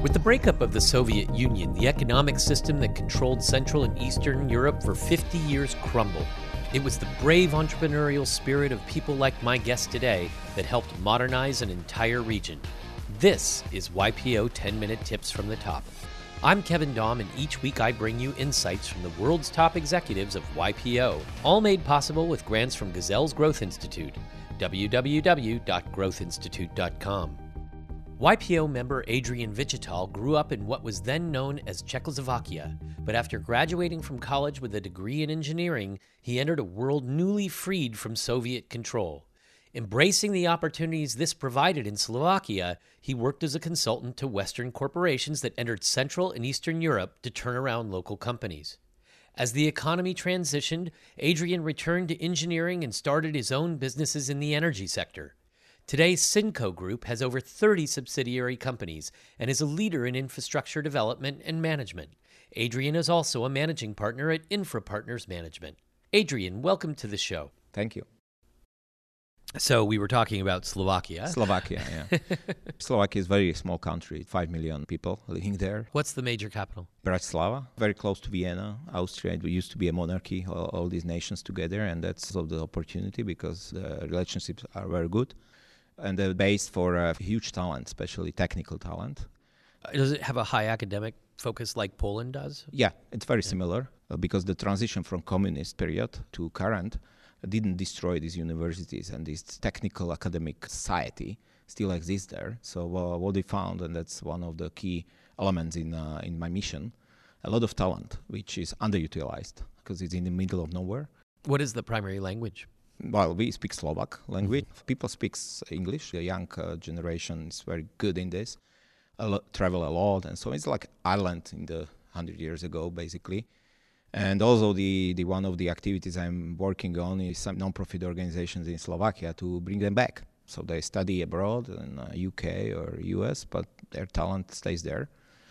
With the breakup of the Soviet Union, the economic system that controlled Central and Eastern Europe for 50 years crumbled. It was the brave entrepreneurial spirit of people like my guest today that helped modernize an entire region. This is YPO 10-Minute Tips from the Top. I'm Kevin Daum, and each week I bring you insights from the world's top executives of YPO, all made possible with grants from Gazelle's Growth Institute, www.growthinstitute.com. YPO member Adrian Vichital grew up in what was then known as Czechoslovakia, but after graduating from college with a degree in engineering, he entered a world newly freed from Soviet control. Embracing the opportunities this provided in Slovakia, he worked as a consultant to Western corporations that entered Central and Eastern Europe to turn around local companies. As the economy transitioned, Adrian returned to engineering and started his own businesses in the energy sector. Today, Cinco Group has over 30 subsidiary companies and is a leader in infrastructure development and management. Adrian is also a managing partner at Infra Partners Management. Adrian, welcome to the show. Thank you. So we were talking about Slovakia. Slovakia, yeah. Slovakia is a very small country, 5 million people living there. What's the major capital? Bratislava, very close to Vienna, Austria. It used to be a monarchy, all these nations together, and that's also the opportunity because the relationships are very good. And they're based for huge talent, especially technical talent. Does it have a high academic focus like Poland does? Yeah, it's very similar because the transition from communist period to current didn't destroy these universities, and this technical academic society still exists there. So what they found, and that's one of the key elements in my mission, a lot of talent, which is underutilized because it's in the middle of nowhere. What is the primary language? Well, we speak Slovak language. People speak English. The young generation is very good in this. Travel a lot, and so it's like Ireland in the 100 years ago, basically. And also the one of the activities I'm working on is some non-profit organizations in Slovakia to bring them back. So they study abroad in UK or US, but their talent stays there.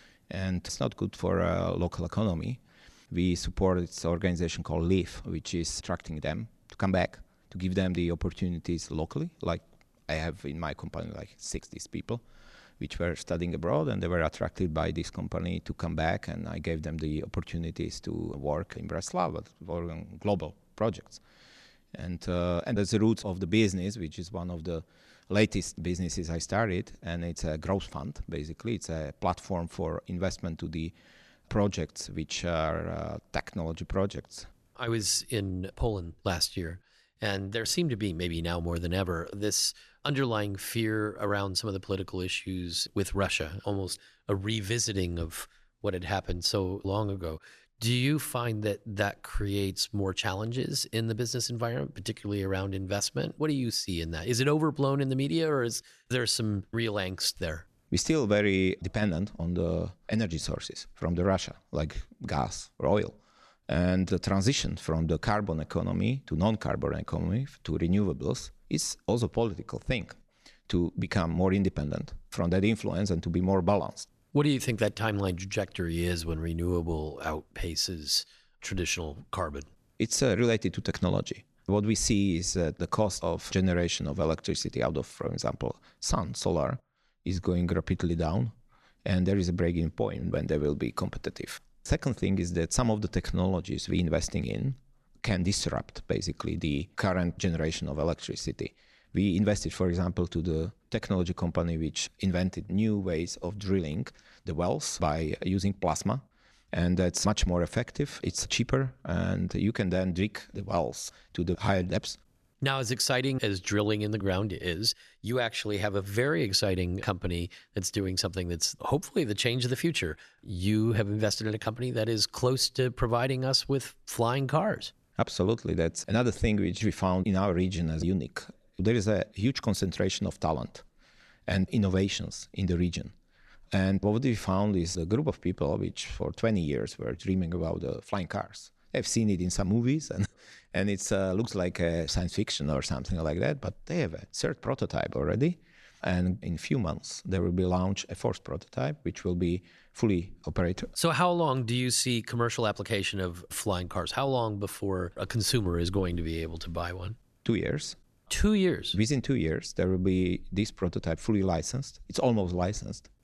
And it's not good for local economy. We support this organization called LEAF, which is attracting them to come back, to give them the opportunities locally. Like I have in my company like 60 people which were studying abroad, and they were attracted by this company to come back, and I gave them the opportunities to work in Bratislava for global projects. And that's the roots of the business, which is one of the latest businesses I started, and it's a growth fund, basically. It's a platform for investment to the projects which are technology projects. I was in Poland last year, and there seemed to be, maybe now more than ever, this underlying fear around some of the political issues with Russia, almost a revisiting of what had happened so long ago. Do you find that that creates more challenges in the business environment, particularly around investment? What do you see in that? Is it overblown in the media, or is there some real angst there? We're still very dependent on the energy sources from the Russia, like gas or oil. And the transition from the carbon economy to non-carbon economy to renewables is also a political thing to become more independent from that influence and to be more balanced. What do you think that timeline trajectory is when renewable outpaces traditional carbon? It's related to technology. What we see is that the cost of generation of electricity out of, for example, solar, is going rapidly down. And there is a breaking point when they will be competitive. Second thing is that some of the technologies we're investing in can disrupt basically the current generation of electricity. We invested, for example, to the technology company which invented new ways of drilling the wells by using plasma. And that's much more effective. It's cheaper, and you can then dig the wells to the higher depths. Now, as exciting as drilling in the ground is, you actually have a very exciting company that's doing something that's hopefully the change of the future. You have invested in a company that is close to providing us with flying cars. Absolutely. That's another thing which we found in our region as unique. There is a huge concentration of talent and innovations in the region. And what we found is a group of people which for 20 years were dreaming about flying cars. They've seen it in some movies, and it looks like a science fiction or something like that, but they have a third prototype already. And in a few months, there will be launched a fourth prototype, which will be fully operated. So how long do you see commercial application of flying cars? How long before a consumer is going to be able to buy one? 2 years. 2 years? Within 2 years, there will be this prototype fully licensed. It's almost licensed.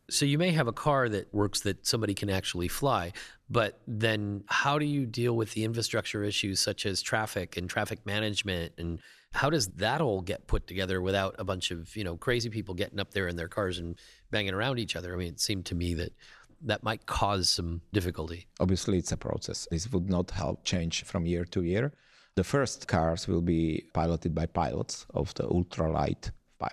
So you may have a car that works that somebody can actually fly, but then how do you deal with the infrastructure issues such as traffic and traffic management? And how does that all get put together without a bunch of, crazy people getting up there in their cars and banging around each other? I mean, it seemed to me that might cause some difficulty. Obviously, it's a process. This would not help change from year to year. The first cars will be piloted by pilots of the ultralight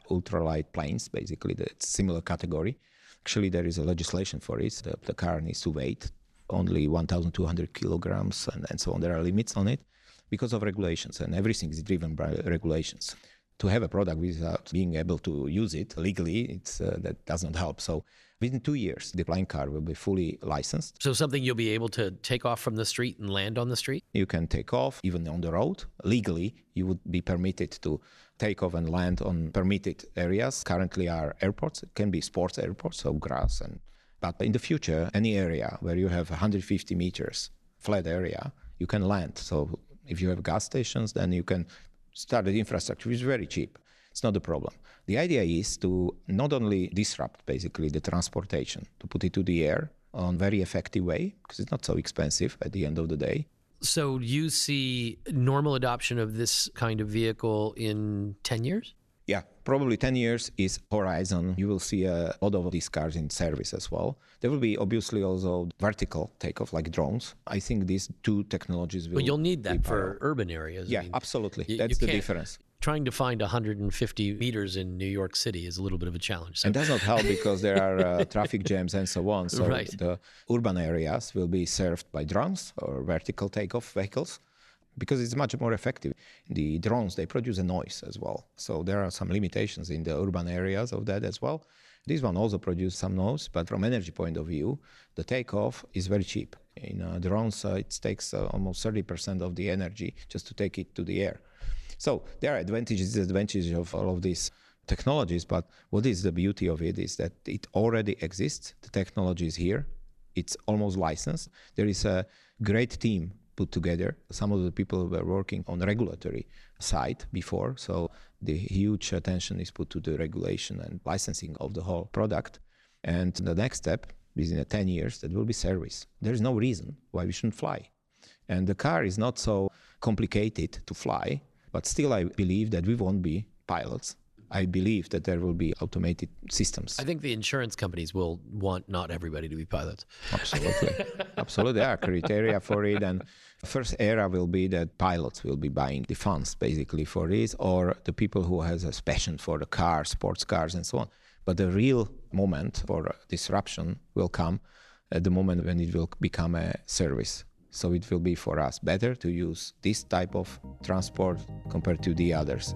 planes, basically, it's similar category. Actually, there is a legislation for it. The car needs to weigh only 1,200 kilograms and so on. There are limits on it because of regulations, and everything is driven by regulations. To have a product without being able to use it legally, that doesn't help. So within 2 years, the flying car will be fully licensed. So something you'll be able to take off from the street and land on the street? You can take off even on the road. Legally, you would be permitted to take off and land on permitted areas. Currently are airports. It can be sports airports, so grass. But in the future, any area where you have 150 meters flat area, you can land. So if you have gas stations, then you can start the infrastructure, which is very cheap. It's not a problem. The idea is to not only disrupt basically the transportation, to put it to the air on very effective way, because it's not so expensive at the end of the day. So you see normal adoption of this kind of vehicle in 10 years? Yeah, probably 10 years is horizon. You will see a lot of these cars in service as well. There will be obviously also vertical takeoff like drones. I think these two technologies will... But you'll need that for urban areas. Yeah, absolutely. That's the difference. Trying to find 150 meters in New York City is a little bit of a challenge. So. And does not help because there are traffic jams and so on. So right. The urban areas will be served by drones or vertical takeoff vehicles because it's much more effective. The drones, they produce a noise as well. So there are some limitations in the urban areas of that as well. This one also produces some noise, but from energy point of view, the takeoff is very cheap. In drones, it takes almost 30% of the energy just to take it to the air. So there are advantages, disadvantages of all of these technologies, but what is the beauty of it is that it already exists. The technology is here. It's almost licensed. There is a great team put together. Some of the people were working on the regulatory side before, so the huge attention is put to the regulation and licensing of the whole product. And the next step, within 10 years, that will be service. There is no reason why we shouldn't fly. And the car is not so complicated to fly, but still I believe that we won't be pilots. I believe that there will be automated systems. I think the insurance companies will want not everybody to be pilots. Absolutely. Absolutely. There are criteria for it. And the first era will be that pilots will be buying the funds basically for this, or the people who has a passion for the cars, sports cars and so on. But the real moment for disruption will come at the moment when it will become a service. So it will be for us better to use this type of transport compared to the others.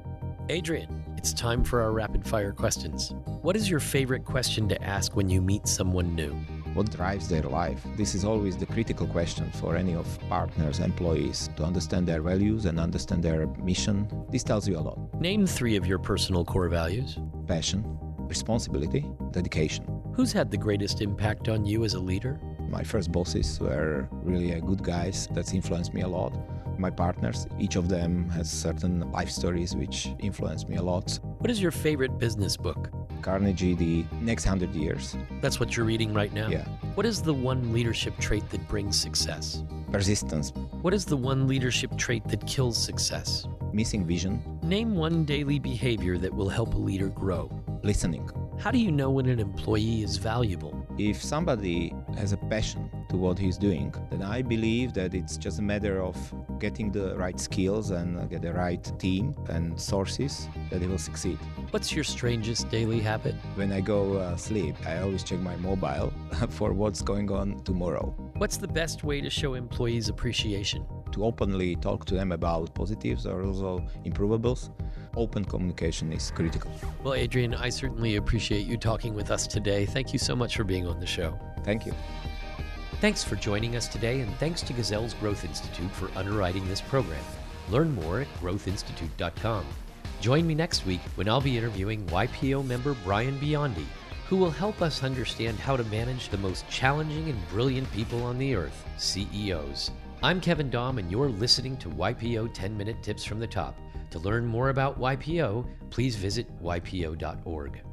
Adrian, it's time for our rapid fire questions. What is your favorite question to ask when you meet someone new? What drives their life? This is always the critical question for any of partners, employees, to understand their values and understand their mission. This tells you a lot. Name 3 of your personal core values. Passion, responsibility, dedication. Who's had the greatest impact on you as a leader? My first bosses were really good guys. That's influenced me a lot. My partners, each of them has certain life stories which influenced me a lot. What is your favorite business book? Carnegie, The Next 100 Years. That's what you're reading right now? Yeah. What is the one leadership trait that brings success? Persistence. What is the one leadership trait that kills success? Missing vision. Name one daily behavior that will help a leader grow. Listening. How do you know when an employee is valuable? If somebody has a passion to what he's doing, then I believe that it's just a matter of getting the right skills and get the right team and sources that he will succeed. What's your strangest daily habit? When I go sleep, I always check my mobile for what's going on tomorrow. What's the best way to show employees appreciation? To openly talk to them about positives or also improvables. Open communication is critical. Well, Adrian, I certainly appreciate you talking with us today. Thank you so much for being on the show. Thank you. Thanks for joining us today, and thanks to Gazelle's Growth Institute for underwriting this program. Learn more at growthinstitute.com. Join me next week when I'll be interviewing YPO member Brian Biondi, who will help us understand how to manage the most challenging and brilliant people on the earth, CEOs. I'm Kevin Daum, and you're listening to YPO 10-Minute Tips from the Top. To learn more about YPO, please visit ypo.org.